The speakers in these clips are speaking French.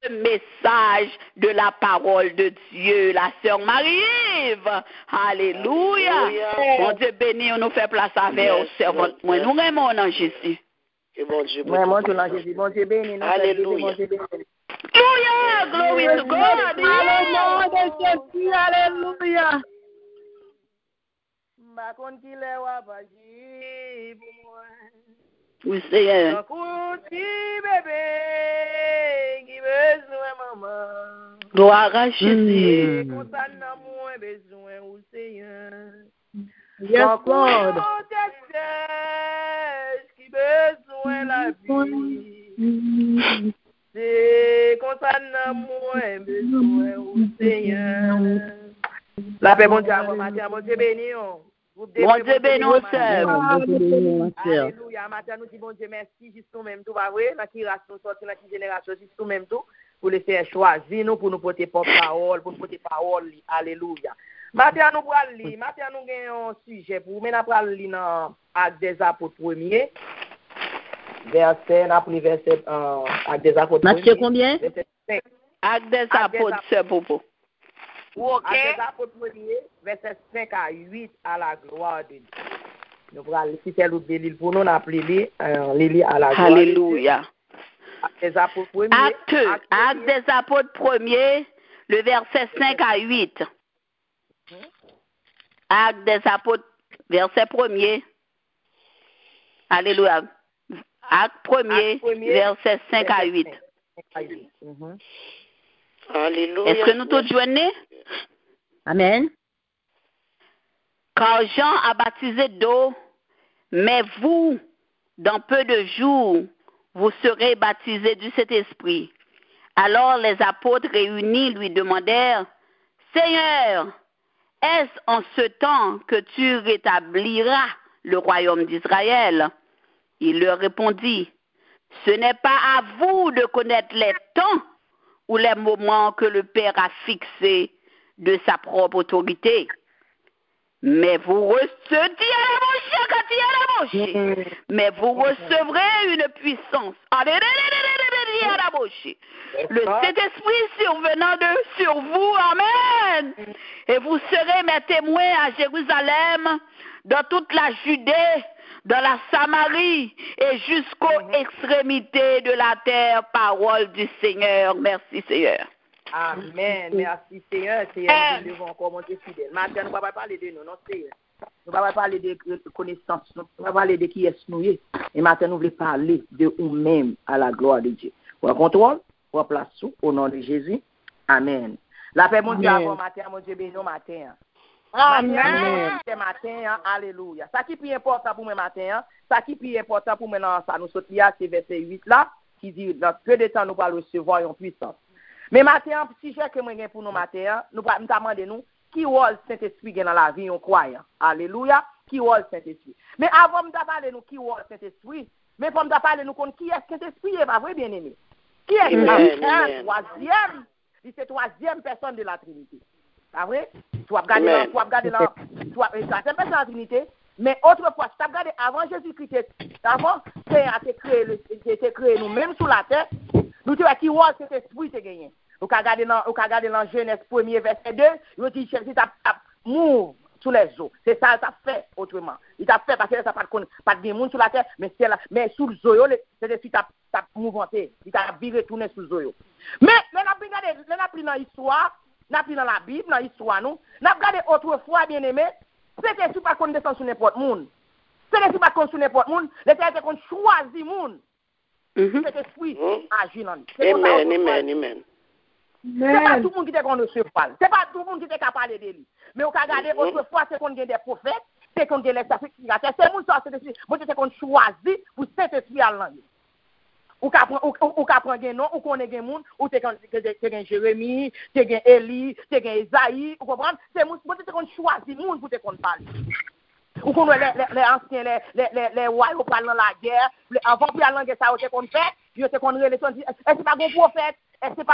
message de la parole de Dieu. La sœur Marie-Yves. Alléluia. Mon Dieu béni, on nous fait place avec aux servantes. Moi, nous aimons en Jésus. Bon Dieu, bon Dieu béni. Alléluia. Alléluia. Glory to God. Alléluia. Oui, Seigneur. Gloire à Jésus. Yes, Lord. C'est concernant moi besoin au Seigneur. La paix, bon Dieu, bon Dieu béni. Bon Dieu béni, mon sœur. Alléluia. Matin, nous disons, bon Dieu, merci, juste nous-mêmes, tout va vrai, dans qui race nous sortir, dans qui génération, juste nous-mêmes, tout, pour laisser choisir nous, pour nous porter porte-parole, pour nous porter parole. Alléluia. Matin, nous prenons lire, matin, nous avons un sujet pour nous, nous lire dans Actes des Apôtres 1er, verset, nous avons verset Actes des Apôtres 1er. Matthieu combien? Verset 5. Actes des Apôtres, sœur Popo. Actes des Apôtres 1er, verset 5 à 8, à la gloire de Dieu. Nous allons si c'est l'autre délire pour nous, on a appelé Lili à la gloire. Alléluia. Actes des Apôtres 1er. Actes des Apôtres 1er, le verset 5 à 8. Actes des Apôtres, verset 1er. Alléluia. Acte 1er, verset 5 à 8. Alléluia. Est-ce que nous tous joignons? Amen. Car Jean a baptisé d'eau, mais vous, dans peu de jours, vous serez baptisés du Saint-Esprit. Alors les apôtres réunis lui demandèrent, Seigneur, est-ce en ce temps que tu rétabliras le royaume d'Israël? Il leur répondit, ce n'est pas à vous de connaître les temps ou les moments que le Père a fixés de sa propre autorité. Mais vous recevrez une puissance. Le Saint-Esprit survenant sur vous. Amen. Et vous serez mes témoins à Jérusalem, dans toute la Judée, dans la Samarie et jusqu'aux extrémités de la terre. Parole du Seigneur. Merci Seigneur. Amen. Merci Seigneur. Seigneur, nous devons encore monter fidèle. Maintenant, nous ne pouvons pas parler de nous, non Seigneur. Nous ne pouvons pas parler de connaissances. Nous ne pouvons pas parler de qui est nous. Et maintenant, nous voulons parler de nous-mêmes à la gloire de Dieu. Pour contrôle, pour place au nom de Jésus. Amen. La paix, mon Dieu, avant matin, mon Dieu, béni au matin. Amen. Matin, alléluia. Ça qui est plus important pour moi matin, ça qui est plus important pour moi dans ça, nous sortir, c'est verset 8 là, qui dit, dans peu de temps, nous allons recevoir une puissance. Mais matin, si j'ai que moi pour nous matin, nous allons demander nous, qui est le Saint-Esprit dans la vie, on croyant. Alléluia. Qui est le Saint-Esprit. Mais avant de parler nous, qui est le Saint-Esprit, mais pour me parler nous, qui est le Saint-Esprit, est pas vrai, bien aimé. Qui est le troisième? C'est troisième personne de la Trinité. Pas vrai? Tu vas regarder la troisième personne de la Trinité, mais autrefois, si tu as regardé avant Jésus-Christ, avant, c'est créé nous-mêmes sous la terre, nous te qui est cet esprit te gagné. Vous regardez dans Genèse 1er verset 2, il dit Jésus t'a mouve sous les eaux. C'est ça t'a fait autrement. Il t'a fait parce que ça pas de monde sur la terre, mais c'est là, mais sous le zoyo, cet esprit t'a mouvementé, il t'a viré tourner sous le zoyo. Mais on a pris dans l'histoire, on a pris dans la Bible, dans l'histoire nous, on a regardé autrefois bien aimé, c'était si pas qu'on descend sur n'importe monde. C'était si pas qu'on sur n'importe monde, l'éternel qu'on choisit monde. Cet esprit agit dans lui. Amen. C'est pas tout le monde qui est qu'on ne se parle. C'est pas tout le monde qui est capable de lui. Mais on peut regarder autrefois, c'est qu'on a des prophètes, c'est qu'on a les sacrificateurs, c'est mon sens, c'est qu'on choisit pour cet esprit à l'année. Ou qu'à prendre un nom, ou qu'on ait un monde, ou t'es un Jérémie, t'es un Élie, t'es un Isaïe, vous comprenez? C'est qu'on choisit monde pour te qu'on parle. Ou qu'on les anciens, les rois, ils parlent dans la guerre, avant puis à la guerre, ça, qu'on fait, puis qu'on relève, est-ce que pas un prophète? Est-ce que pas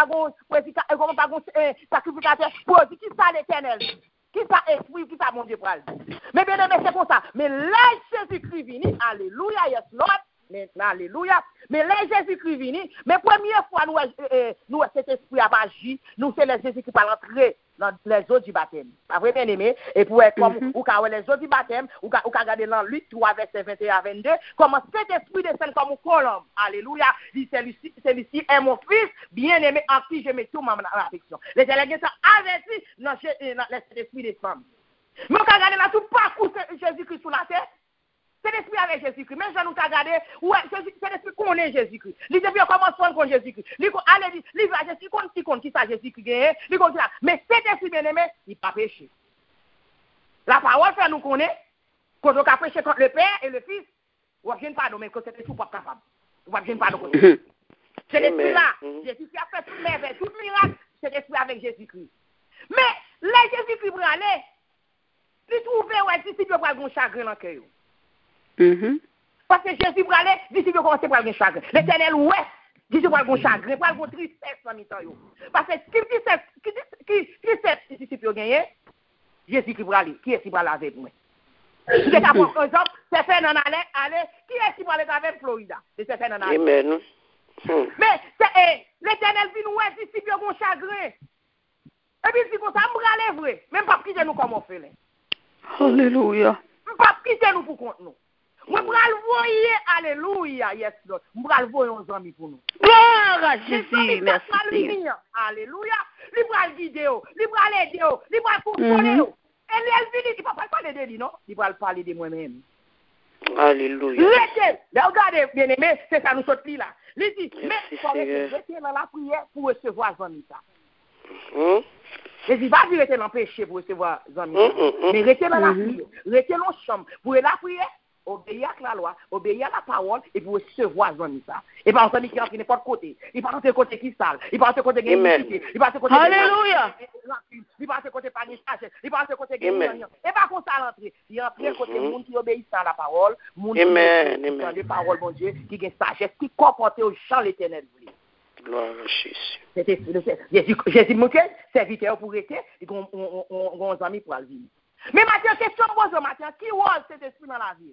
un sacrificateur? Qui ça l'Éternel? Qui ça esprit? Qui ça mon Dieu pral? Mais bien aimé, c'est comme ça. Mais là, Jésus-Christ vient, alléluia, yes Lord, Mais alléluia. Mais là Jésus-Christ vini, mais première fois nous cet esprit a agi, nous c'est les Jésus qui va rentrer dans les eaux du baptême. Pas vrai bien aimé et pour être comme ou ka les eaux du baptême, ou ka regarder dans Luc 3 verset 21 à 22, comment cet esprit descend comme un colombe. Alléluia. Dit celui-ci est mon fils bien-aimé en qui je mets tout mon affection. Les élèves ça averti dans cet esprit descend. Mais on ka regarder là tout parcours Jésus-Christ sur la terre. C'est l'esprit avec Jésus-Christ. Même si nous avons regardé, ouais, c'est l'esprit qu'on est Jésus-Christ. Il depuis au commencement qu'on Jésus-Christ. Il allez dire, il va Jésus-Christ qui ça Jésus-Christ gagne, il continue. Mais cet esprit bien-aimé, il n'a pas péché. La parole fait nous connaître, quand on a péché contre le Père et le Fils, on ne vient pas nous, mais que cet esprit n'est pas capable. On ne vient pas nous. C'est l'esprit-là. Jésus-Christ a fait toute merveille, tout miracle, c'est l'esprit avec Jésus-Christ. Mais là, Jésus-Christ pour aller, il trouve, ouais, si il veut un chagrin dans le cœur. Parce que Jésus pour aller, dit si vous commencez par le chagrin. L'Éternel ouais, dit si vous avez un chagrin, pas une tristesse dans mi-temps. Parce que qui tristesse si tu peux gagner, Jésus qui pour aller, qui est-ce qui va aller avec moi? Si tu as par exemple, c'est fait dans aller, qui est-ce qui va aller avec Florida? C'est fait dans aller. Amen. Mais l'Éternel dit nous ouais, dit si vous avez un chagrin. Et puis si vous ça me aller vrai, même pas quitter nous comme on fait. Alléluia. Pas quitter nous pour compte nous. Moi, je vais le voir, alléluia, yes, Lord. Je vais le voir, nos amis pour nous. Gloire à Jésus, merci. Alléluia. Il va le guider, il va l'aider, il va le consoler. Et il ne va pas parler de lui, non? Il va le parler de moi-même. Alléluia. Regardez, bien aimé, c'est ça nous saute là. Il dit, mais il faut rester dans la prière pour recevoir Zami ça. Il va dire rester dans le péché pour recevoir Zami ça. Mais rester dans la prière, rester dans la chambre pour la prière. Obéir à la loi, obéir à la parole, et pour recevoir ça. Et pas en qui rentre n'importe côté. Il pas rentrer côté qui sale. Il pas rentrer côté qui est il pas rentrer côté Alléluia. Il pas rentrer côté pas de sagesse. Il pas rentrer côté qui et pas comme ça rentrer. Il rentre côté monde qui obéit à la parole, monde qui obéit les paroles bon Dieu, qui a sagesse, qui comporte au champ l'Éternel. Gloire à Jésus. C'était Jésus monté, serviteur pour rester, et on amis pour aller vivre. Mais Mathieu, question pose Mathieu, qui was cet esprit dans la ville?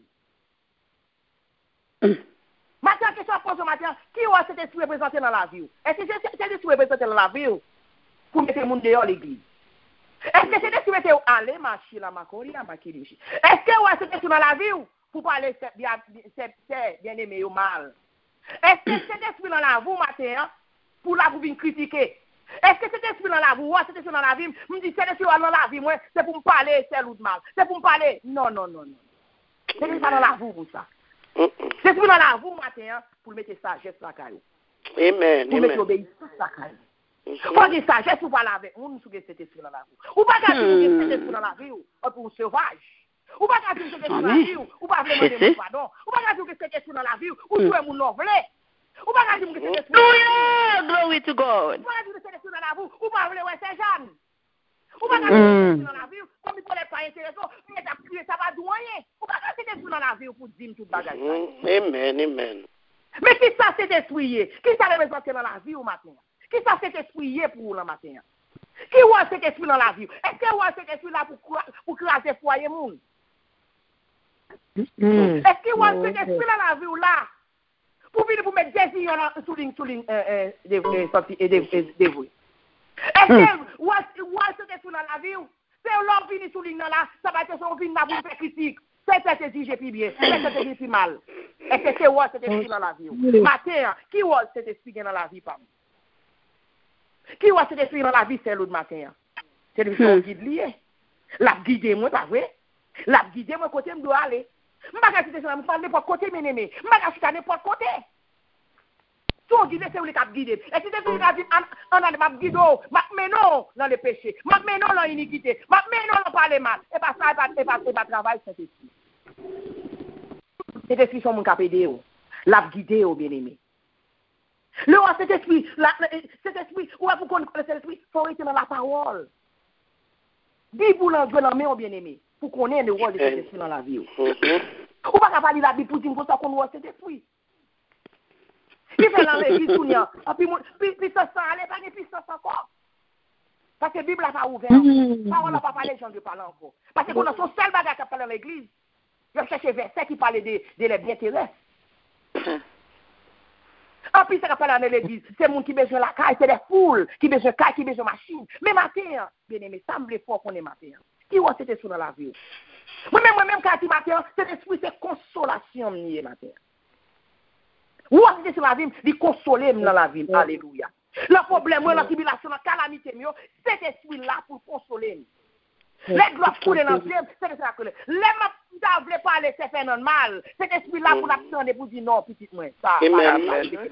Maintenant, question pose maintenant, qui va cet esprit représenté dans la vie? Est-ce que cet esprit représenté dans la vie pour mettre le monde dehors l'église? Est-ce que cet esprit mettait aller marcher la macoria, makirishi? Est-ce que ouais cet esprit dans la vie pour parler bien aimé ou mal? Est-ce que cet esprit dans la vie matin pour la vous venir critiquer? Est-ce que cet esprit dans la vie, cet esprit dans la vie, me dit cet esprit dans la vie, moi, c'est pour me parler c'est ou de mal, c'est pour me parler? Non. C'est pas dans la vie pour ça. C'est pour dans la vous matin pour mettre sagesse la caillou. Amen. Pour mettre obéissance la caillou. Pour dire sagesse ou pas avec on nous cet esprit dans la vous. Ou pas dire cet esprit dans la vie ou pour sauvage. Ou pas dire cet esprit dans la vie ou pas vraiment demander pardon. Ou pas dire cet esprit dans la vie ou jouer mon novelé. Ou pas dire cet esprit. Glory to God. Ou pas dire cet esprit dans la vous ou pas vraiment c'est Jeanne. Ou pas dire cet esprit dans la vie comme il n'est pas intéressant, mais ça va doyer. Ou pas dire cet esprit dans la vie pour dire tout bagage. Amen. Mais qui ça cet esprit? Qui ça représente dans la vie au matin? Qui ça cet esprit pour le matin? Qui voit cet esprit dans la vie? Est-ce que voit cet esprit là pour craser foyer monde? Est-ce que voit cet esprit dans la vie ou là pour venir pour mettre des yeux sous ligne dévoué? Est-ce que voit cet esprit dans la vie? C'est l'homme venu sous ligne là, ça va être son venu là pour faire critique. C'est dit j'ai plus bien, c'est dit plus mal. Est-ce que c'est what cet esprit dans la vie? Matin, qui what cet esprit dans la vie pas? Qui what cet esprit dans la vie c'est l'autre matin? C'est lui qui guide lié. La guider moi pas vrai? La guider moi côté me doit aller. M'pas ka citer ça me parler n'importe côté bien aimé. M'pas ka citer n'importe côté. Tout guider c'est lui qui guider. Et si c'est lui qui dit on a m'a guider, m'a non dans le péché, m'a non dans l'iniquité, m'a non dans parler mal. Et pas ça et pas travail cet esprit. Cet esprit sont mon capédé, l'a guidé au bien-aimé. Le roi cet esprit, ou pour qu'on connaisse cet esprit, faut rester dans la parole. Dis pour l'engueuler au bien-aimé, pour qu'on ait le rôle de cet esprit dans la vie. Ou pas parler la Bible pour dire pour ça qu'on voit cet esprit. Il fait dans l'église tout nia, puis ça allait pas puis ça encore. Parce que la Bible n'a pas ouvert. Parole n'a pas parlé, gens de parler encore. Parce qu'on a son seul bagage à parler dans l'église. Je cherche verset qui parle de les biens terrestres. En plus, ça n'a pas dans l'église. C'est le monde qui besoin de la caille, c'est des foules qui besoin de caille, qui besoin de machine. Mais matin, bien aimé, ça me fait fort qu'on est matin. Qui voit cet esprit dans la vie? Moi-même, quand je matin, cet esprit, c'est consolation, matin. Ou c'est sur la vie, il console dans la vie. Alléluia. Le problème, la tribulation, la calamité, cet esprit-là pour consoler. Les gloires couler dans le ciel, c'est ça que les gens ne veulent pas laisser faire non mal. Cet esprit-là pour l'attendre pour dire non, petit moi. Ça, c'est l'esprit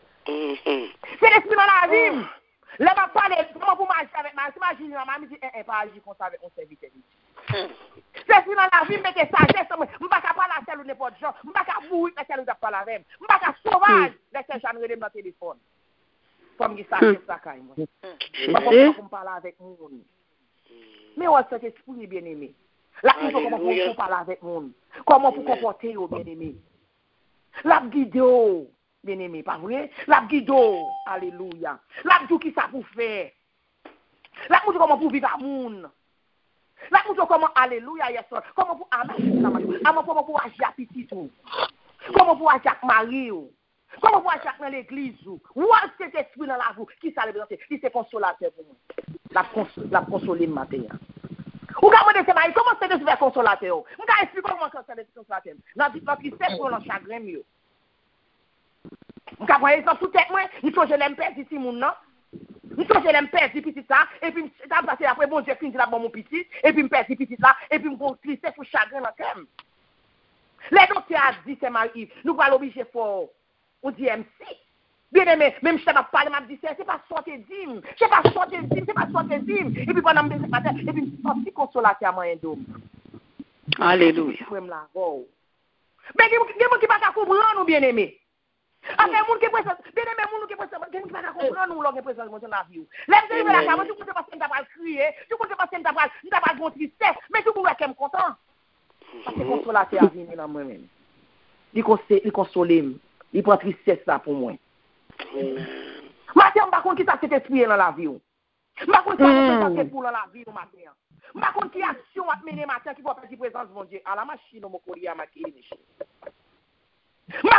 dans la vie. Les gens parlent, comment vous marchez avec ma imagine, ma dit, pas agir comme ça avec mon serviteur. C'est l'esprit dans la vie, mettez sagesse. Je ne vais pas parler à celle ou n'importe gens. Je ne vais pas mourir à celle ou n'importe la même. Je ne vais pas sauvage, laissez gens regarder dans le téléphone. Comme il sagesse ça quand même. Je ne vais pas parler avec moi. Mais ouais, cet esprit bien aimé. La question comment pour parler avec le monde. Comment pour comporter bien aimé. La guide bien aimé, pas vrai? La guide, alléluia. La guide qui ça pour faire. La guide comment pour vivre à monde. La guide comment alléluia yes. Comment pour comment pour agir à petit tout. Comment pour agir à Marie. Comment pour agir dans l'église. Où cet esprit dans la vie qui ça représente, qui c'est consolateur pour moi. La consoler matin. Ou comment c'est de se consolateur? On va expliquer comment c'est de consolateur. Notre tristesse pour le chagrin mieux. On va prendre exemple sous tête moi, il faut que je l'aime perdre ici mon non. Il faut que je l'aime perdre petit ça et puis ça passer après bon Dieu finit là bon mon petit et puis me perdre petit là et puis me tristesse pour chagrin dans cœur. Les docteurs a dit c'est Marie, nous va l'obliger fort. On dit MC. Bien aimé, même si je ne parle pas, je dis c'est pas sortir d'hymne. C'est pas sortir d'hymne, c'est pas sortir d'hymne. Et puis pendant que je matin, et puis je suis consolateur à moyen d'homme. Alléluia. Mais il y a des gens qui ne peuvent pas comprendre, bien aimé. Après, les gens qui peuvent bien aimé, les gens qui peuvent pas comprendre, nous, qui présence dans la vie. Les gens qui peuvent la caméra, tu ne peux pas crier, tu ne peux pas de tristesse, mais tu peux être content. Parce que consolateur a venu dans moi-même. Il console, il prend tristesse là pour moi. Matin, je ne sais pas qui ça cet esprit dans la vie. Je ne sais pas qui ça c'est pour dans la vie matin. Je ne sais pas qui action à mener matin qui va faire la présence de mon Dieu. À la machine, on m'a collé à ma clinique. Je ne sais pas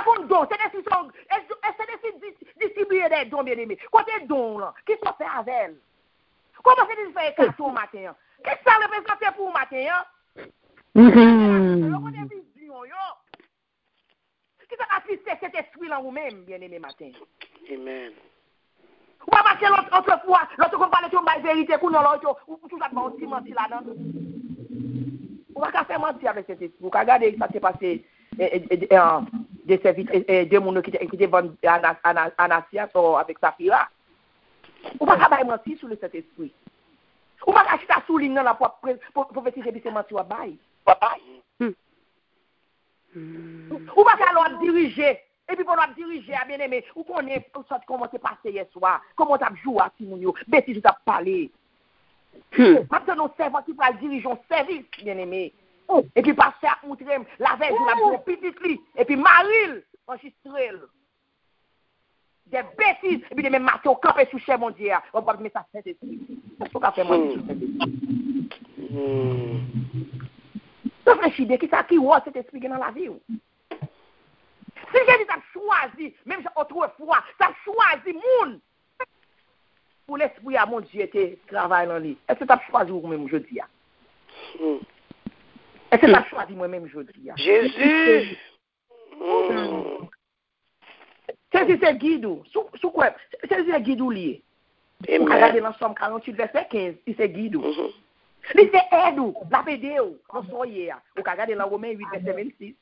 c'est des distribuer des dons bien aimés. Côté dons là, qui sont faits avec elle? Comment c'est de faire carton matin? Qu'est-ce que ça représente pour matin? Qui ça assiste cet esprit là vous-même, bien aimé matin? Amen. Ou pas marcher l'autre fois, l'autre qu'on parle de la vérité, qu'on a l'autre, ou tout ça, on s'y mentit là-dedans. On va faire mentir avec cet esprit. Vous regardez ça s'est passé, des gens qui étaient vendus Anasia avec Safira. On va faire mentir sur cet esprit. On va acheter la souligne dans la prophétie de mentir à bail. Ou pas alors diriger. Et puis, pour nous diriger, à bien aimé, ou qu'on est, comment c'est passé hier soir, comment tu as joué à Timounio, Betty, je t'ai parlé. Maintenant, nos servants qui va diriger un service, bien aimé. Et puis, passer à montrer la veille de la petite lit, et puis, Maril, enregistré. Des bêtises, et puis, des mêmes matins, au camp et sous chez mon Dieu, on va mettre ça, c'est ce qu'on a fait, moi, sur cet esprit. Réfléchis, qui ça qui voit cet esprit dans la vie. Si j'ai dit, tu as choisi, même autrefois, tu as choisi moun pour l'esprit à mon Dieu qui travaille dans lui. Est-ce que tu as choisi moi-même jeudi? Est-ce que tu as choisi moi-même jeudi? Jésus! C'est guidou. Sous quoi? C'est guidou lié. Regardez dans Somme 48, verset 15, c'est guidou. C'est aidou, la pédéo, non soyez. Ou regardez dans Romains 8, verset 26.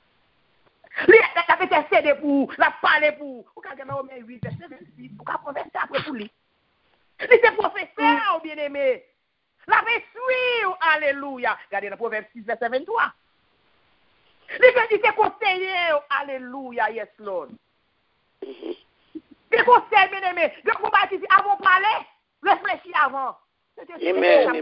La intercédé pour, la parler pour. Ou quand on met 8 verset 26, ou quand on verset après pour lui. C'est professeur, bien aimé. La suivre, alléluia. Regardez dans Proverbe 6, verset 23. C'est conseiller, alléluia, yes, Lord. C'est conseil, bien aimé. Je vous baptise avant de parler, réfléchis avant. Amen.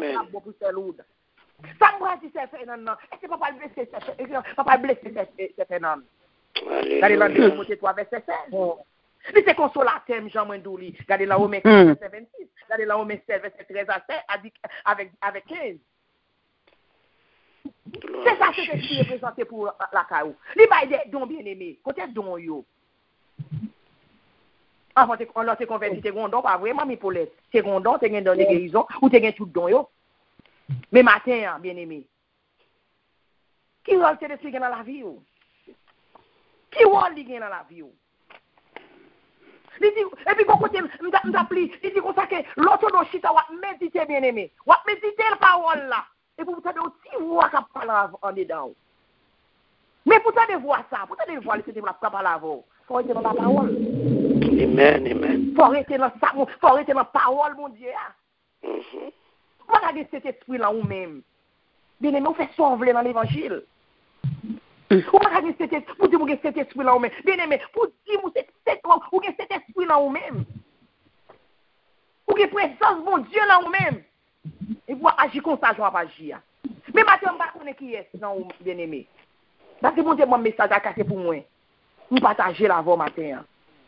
Ça me dit c'est fait non. Est-ce que papa blessé c'est non. Regardez là Timothée 3 verset 16. C'est consolateur Jean Mendouli. Regardez là Romains 15 verset 26. Regardez là Romains 16 verset 13 à 16 avec 15. C'est ça que Saint-Esprit représenté pour la caillou. Les bails des dons bien-aimés. Côté dons yo. Avant on l'a converti, t'es gondon, pas vraiment, mi Paulette. T'es gondon, t'es gen don de guérison, ou t'es gen tout don yo. Mais matin, bien-aimé. Qui rôle Saint-Esprit dans la vie yo? Qui rôle li gen dans la vie yo? Et puis, quand on t'appelle, il dit comme ça que l'autre nos chita va méditer, bien-aimé. Va méditer la parole là. Et pour vous savez aussi, voix qui parle en dedans. Mais pour t'aller voir ça, pour t'aller voir ce que tu vas parler avant, il faut arrêter dans la parole. Amen, amen. Il faut arrêter dans ça, faut arrêter dans la parole, mon Dieu. Vous regardez cet esprit là vous-même. Bien-aimé, on fait sauver dans l'évangile. Vous regardez cet esprit, pour dire que cet esprit là vous-même. Bien-aimé, pour dire que cet esprit là vous-même. Pour que présence, mon Dieu là vous-même. Et vous agir comme ça, je vais pas agir. Mais maintenant, je ne sais pas qui est, non, bien-aimé. Parce que mon Dieu, mon message a cassé pour moi. Vous partagez la voix matin.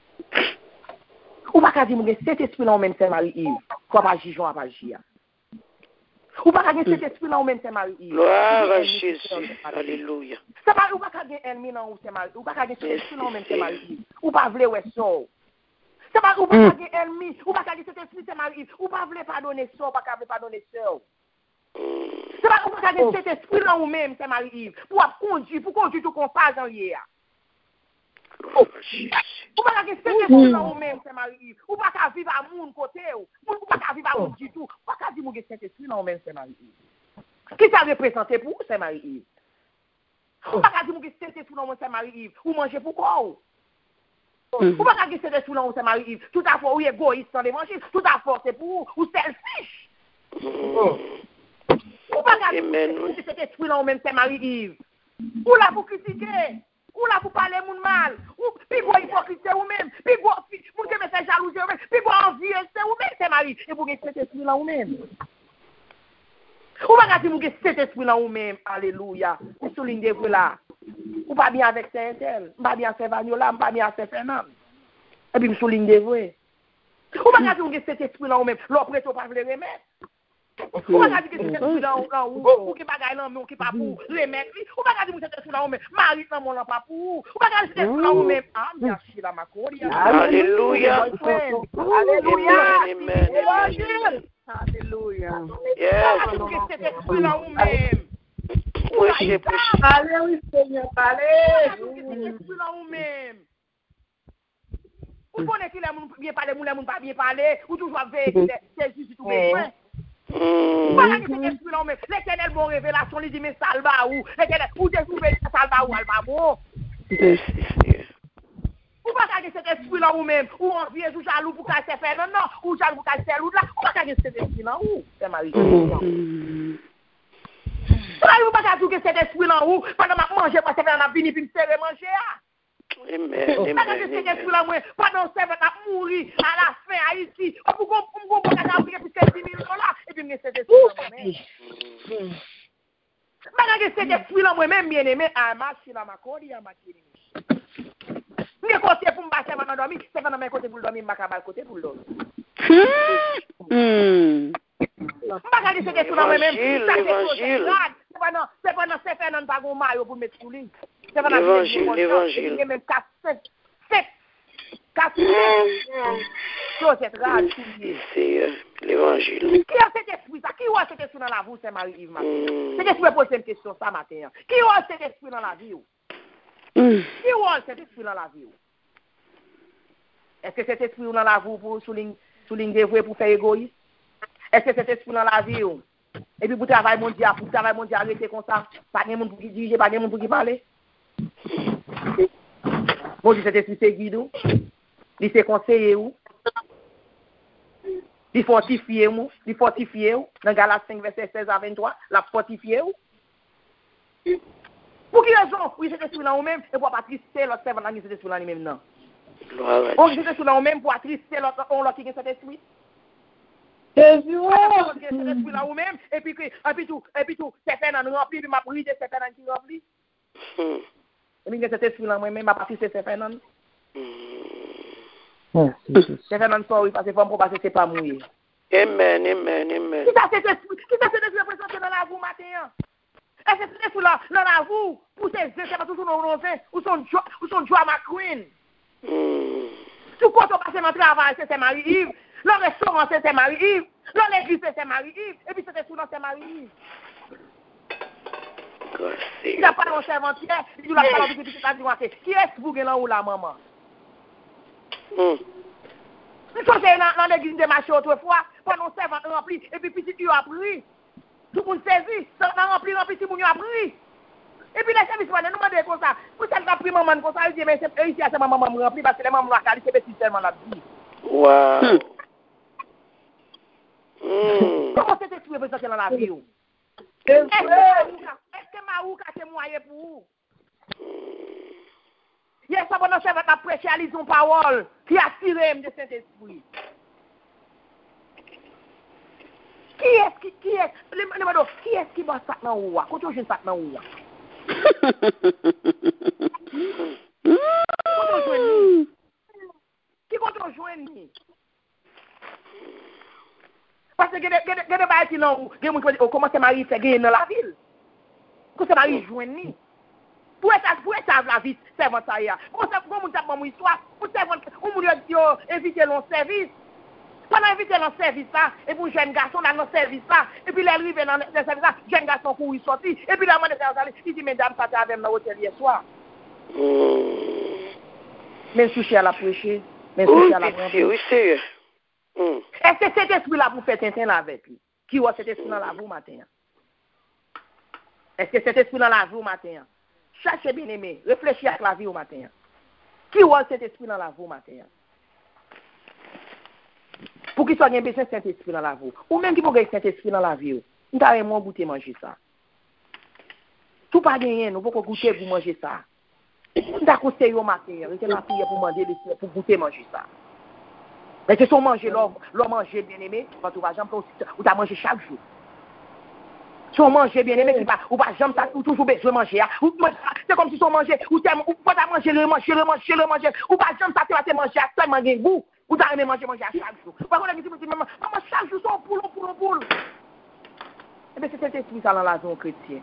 Ou pas dire que cet esprit là même c'est Marie-Yves. Faut pas agir, je vais pas agir. Ou pas dire que cet esprit là même c'est Marie-Yves. Gloire à Jésus. Alléluia. C'est pas ou pas dire ennemi non c'est Marie. Ou pas dire cet esprit là même c'est Marie-Yves. Ou pas vouloir ouais ça. C'est pas ou pas dire ennemi, ou pas dire cet esprit c'est Marie-Yves. Ou pas vouloir pardonner ça, ou pas pardonner ça. C'est pas ou pas dire cet esprit là ou même c'est Marie-Yves. Pour conduire tout qu'on passe en hier. Ou pas que c'est là ou même c'est Marie-Yves. Ou pas qu'à vivre à mon côté ou pas qu'à vivre à mon du tout. Ou pas qu'à dire que c'est là ou même c'est Marie-Yves. Qui t'a représenté pour c'est Marie-Yves. Ou pas qu'à dire que c'est là ou même c'est Marie-Yves. Ou manger pour quoi ou pas qu'à dire que c'est là ou c'est Marie-Yves. Tout à fait ou égoïste sans les manger. Tout à fait c'est pour ou selfish. Ou pas qu'à dire que c'est là ou même c'est Marie-Yves. Ou là pour critiquer. Ou là pour parler moun mal, ou puis quoi hypocrite c'est ou même, puis quoi moun qui me fait jalousie ou même, puis quoi envieux c'est ou même c'est mari, et pour que cet esprit là ou même. Ou pas dire que cet esprit là ou même, alléluia. Ou souligne des là. Ou pas bien avec Saint-Tel, pas bien avec Vagnola, pas bien avec Fernand. Et puis souligne des vrais. Ou pas dire que cet esprit là ou même, l'autre pas veut remettre. Ou pas dire que cet esprit là ou qui bagaille là mais qui pas pour remettre lui. Ou pas dire que cet esprit là ou même, mari dans mon là pas pour. Ou pas dire que cet esprit là ou même, ah merci la macori. Alléluia. Alléluia. Amen. Alléluia. Yes. Cet esprit là ou même. Prêchez. Allez, oui, Seigneur, allez. Cet esprit là ou même. Ou connaît qu'il est bien parler, moun pas bien parler, ou toujours veiller c'est juste tout besoin. Voilà que cet esprit là même. L'Éternel bon révélation, il dit mais salva ou l'Éternel ou de trouver salva ou alba bon. Ou pas que cet esprit là ou même, ou on vient ou jaloux pour qu'elle se fait non, ou jaloux pour qu'elle se loue là, ou pas que cet esprit là ou c'est Marie. Là, ou pas que cet esprit là ou pendant m'a manger parce que on a fini puis me serrer manger. Amen. Pas que cet esprit là moi pendant servant a mourir à la fin à ici, pour qu'on pas qu'à plus que 10 000 $ et puis me cet esprit là moi. Malgré cet esprit là moi-même bien aimé à marcher la macori à makiri. Mais côté pour me passer pendant dormir, c'est pendant mes côté pour dormir m'a cabal côté pour dormir. Malgré cet esprit là moi-même, l'évangile. C'est pendant c'est Fernand pas gon maillot pour mettre sous lui. C'est pendant l'évangile. Il même 4 c'est grave. C'est l'évangile. Qui a cet esprit ça? Qui a cet esprit dans la vie, c'est Marie-Yves matin? Cet esprit pose une question ça matin. Qui a cet esprit dans la vie? Qui a cet esprit dans la vie? Est-ce que cet esprit dans la vie pour souligner des vrais pour faire égoïste? Est-ce que cet esprit dans la vie? Et puis pour travailler mondial, arrêter comme ça, pas de monde pour qui diriger, pas de monde pour qui parler. Bon, cet esprit c'est guide ou? Il c'est conseiller ou? Il fortifie ou? Dans Galates 5, verset 16 à 23, la fortifier ou? Pour qui raison? Oui, cet esprit là ou même, et pour pas trister l'autre servant là, cet esprit là lui-même non. On cet esprit là ou même pour trister l'autre qui a cet esprit. Jésus, cet esprit là ou même, et puis tout, c'est fait dans rempli, puis m'a pris de c'est fait dans qui rempli. Et puis cet esprit là moi-même, m'a pas trister c'est fait dans. C'est fait dans ça, oui, parce que faut passer c'est pas mouillé. Amen. Qui ça cet esprit représenté dans la vous matin? Est-ce que c'est sous la vous, pour ces c'est pas tout ou son drama queen. Tout quand on passe dans le travail, c'est Marie-Yves. Le restaurant, c'est Marie-Yves. Dans l'église, c'est Marie-Yves. Et puis c'était sous c'est Marie-Yves. Il n'a pas de servante-hier. Il n'a pas de petit qui est-ce que vous avez là ou la maman? Nous sommes dans l'église de marché autrefois, pendant servante rempli, et puis petit tu as pris. Tout le monde saisit, ça rempli, tout le monde a pris. Et puis les services, nous demandons comme ça. Vous savez que pris maman comme ça, il dit, mais c'est ici, c'est ma maman rempli, parce que les mamans la qualité, c'est petit seulement la vie. Wow. Comment c'est que tu représentes dans la vie? Est-ce que Marouka c'est moyen pour vous? Il y a ça pendant que vous prêché à l'ison parole qui a tiré de cet esprit. Qui est-ce qui va ça dans ou? Quand tu joues ça dans ou? Qui compte joindre? Parce que il y a des bails qui n'ont comment c'est Marie fait gagner dans la ville. Comment c'est Marie joindre ni? Pour être la vie servante ça y a. Comment on tape mon histoire? Pour servante on nous dit inviter dans service. Pendant inviter dans service là et pour jeune garçon dans service là et puis les arriver dans le service là, jeune garçon pour y sortir et puis la maman il dit mesdames ça avec dans l'hôtel hier soir. Même si à la prêcher, même si à la prêcher. Oui, c'est. Est-ce que cet esprit-là vous fait tintin avec lui? Qui voit cet esprit dans la vie au matin? Est-ce que cet esprit dans la vie au matin? Cherchez bien aimé, réfléchissez à la vie au matin. Qui voit cet esprit dans la vie au matin? Pour qu'il soit bien besoin de cet esprit dans la vie. Ou même qui peut gagner cet esprit dans la vie. Nous avons goûté manger ça. Tout pas gagné, nous pouvons goûter pour manger ça. Nous avons conseillé au matin, restez la prière pour manger, pour goûter manger ça. Mais c'est son manger, l'homme manger bien aimé, quand tu vas jamais ou tu as mangé chaque jour. Si on mange bien aimé, ou pas jamais ou toujours besoin de manger. C'est comme si on mangeait, ou pas manger, ou pas jamais ça, tu vas manger à seulement un goût, ou tu as manger à chaque jour. Par contre, tu dis, maman, chaque jour, c'est un poule. Eh bien, c'est cet esprit ça dans la zone chrétienne.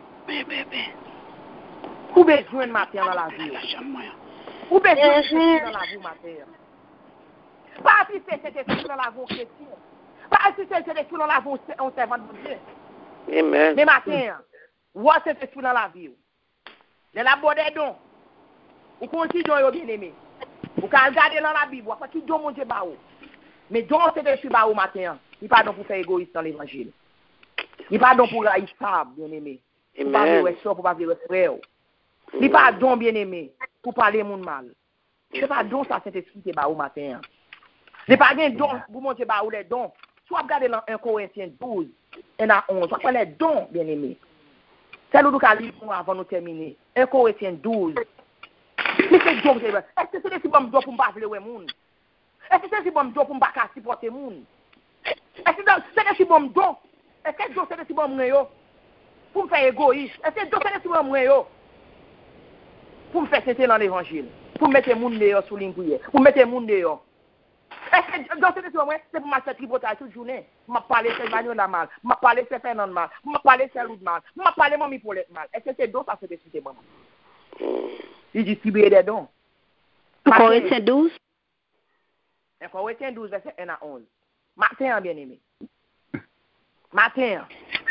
Ou besoin de matin dans la vie. Ou besoin de dans la vie matin. Pas si c'est cet esprit dans la vie chrétienne. Pas si c'est cet esprit dans la vie en servant de Dieu. Amen. Mais matin, ou cet esprit dans la vie. Les labos des dons. Ou continuez bien aimé. Ou quand regarder dans la Bible, parce que Dieu mon Dieu ba ou. Mais don cet esprit ba ou matin, il pas don pour faire égoïste dans l'évangile. Il pas don pour haïr ça, bien aimé. Pour pas vivre ça, pour pas vivre frère. Il pas don bien aimé pour parler mon mal. C'est pas don ça cet esprit qui ba ou matin. Il pas gain don pour mon Dieu ba ou les dons. Soit regarder dans 1 Corinthiens 12 et dans 11, soit les dons bien aimé. C'est nous qui lire avant nous terminer. 1 Corinthiens 12. Mais c'est Dieu, est-ce que c'est si bon pour me parler ouais moun? Est-ce que c'est si bon pour me pas supporter moun? Est-ce que c'est si bon don? Est-ce que Dieu c'est si bon yo? Pour me faire égoïste. Est-ce que Dieu c'est si bon yo? Pour me faire citer dans l'évangile, pour mettre moun dehors sous ligne prière, pour mettre moun dehors. Est-ce que Dieu c'est si bon c'est pour m'acheter tripotage toute journée? M'a parler c'est Vanio la mal, m'a parler c'est Fernand mal, m'a parler c'est Loud mal, m'a parler Mamie Paulette mal. Est-ce que c'est donc ça c'est cité maman? Il distribue des dons. Corinthiens 12. Corinthiens 12, verset 1 à 11. Matin, bien-aimé. Matin,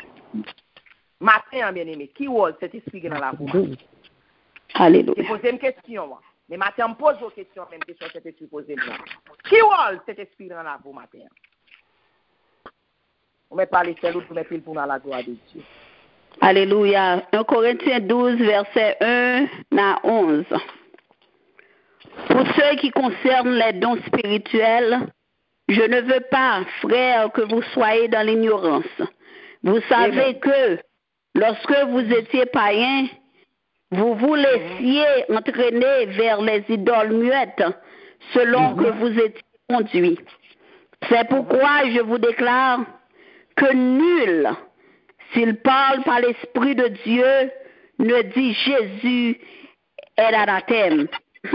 bien-aimé. Qui est cet esprit dans la voix? Alléluia. Je pose une question. Mais matin, je pose une question, même question cet esprit posé. Qui est cet esprit dans la voix, matin? On ne met pas les seuls, on met pile pour dans la gloire de Dieu. Alléluia. 1 Corinthiens 12, verset 1 à 11. Pour ceux qui concernent les dons spirituels, je ne veux pas, frères, que vous soyez dans l'ignorance. Vous savez Amen. que lorsque vous étiez païens, vous vous laissiez entraîner vers les idoles muettes selon que vous étiez conduits. C'est pourquoi je vous déclare que nul, s'il parle par l'Esprit de Dieu, ne dit Jésus est anathème.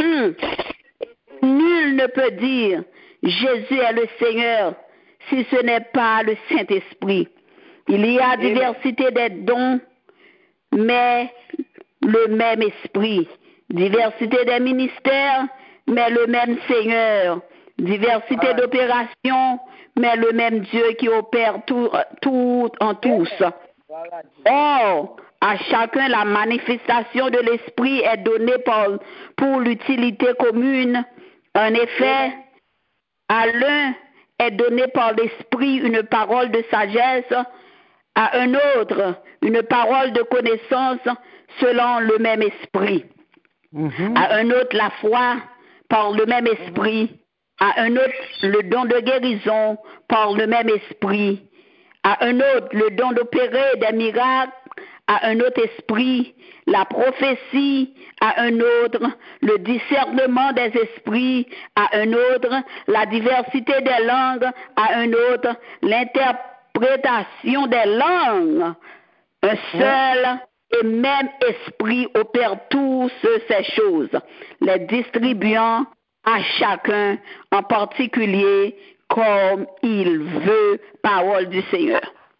Nul ne peut dire Jésus est le Seigneur si ce n'est pas le Saint-Esprit. Il y a diversité des dons, mais le même esprit. Diversité des ministères, mais le même Seigneur. Diversité d'opérations, mais le même Dieu qui opère tout en tous. Or, à chacun, la manifestation de l'esprit est donnée pour l'utilité commune. En effet, à l'un est donnée par l'esprit une parole de sagesse, à un autre une parole de connaissance selon le même esprit, à un autre la foi par le même esprit, à un autre le don de guérison par le même esprit, à un autre le don d'opérer des miracles, à un autre esprit la prophétie, à un autre le discernement des esprits, à un autre la diversité des langues, à un autre l'interprétation des langues. Un seul et même esprit opère tous ces choses, les distribuant à chacun en particulier comme il veut, parole du Seigneur.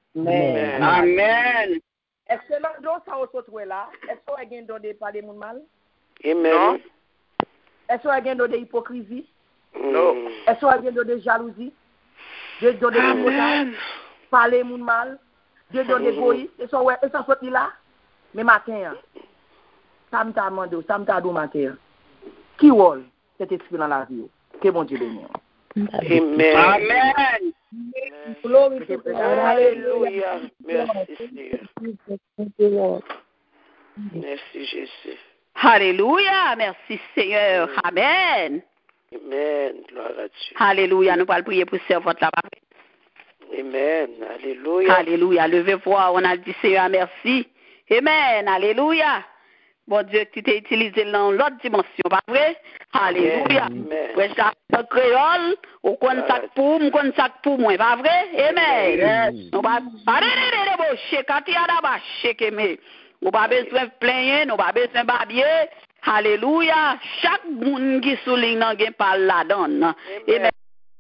Amen. Est-ce que l'on ça au sautre là? Est-ce qu'on a gagné de parler mon mal? Amen. Est-ce qu'on a gagné de hypocrisie? Non. Est-ce qu'on a gagné de jalousie? De Amen. parler mon mal? De d'égoïsme? Est-ce que ça sorti là? Mais matin, ça me t'a demandé, ça me t'a dit matin. Qui rôle cet esprit dans la vie? Que bon Dieu bénisse. Amen. Amen. Glory to God. Alléluia. Merci Seigneur. Merci Jésus. Alléluia, merci Seigneur. Amen. Amen. Gloire à Dieu. Alléluia, nous allons prier pour servante là-bas. Amen. Alléluia. Alléluia, levez-vous, on a dit Seigneur merci. Amen, alléluia. Bon Dieu, tu t'es utilisé dans l'autre dimension, pas vrai? Alléluia. Ouais, ça, créole, au contact pour, mon contact pour moi, pas vrai? Amen. On va on pas besoin de plaindre, on pas besoin de babier. Alléluia. Chaque monde qui souligne dans gain par la donne. Amen.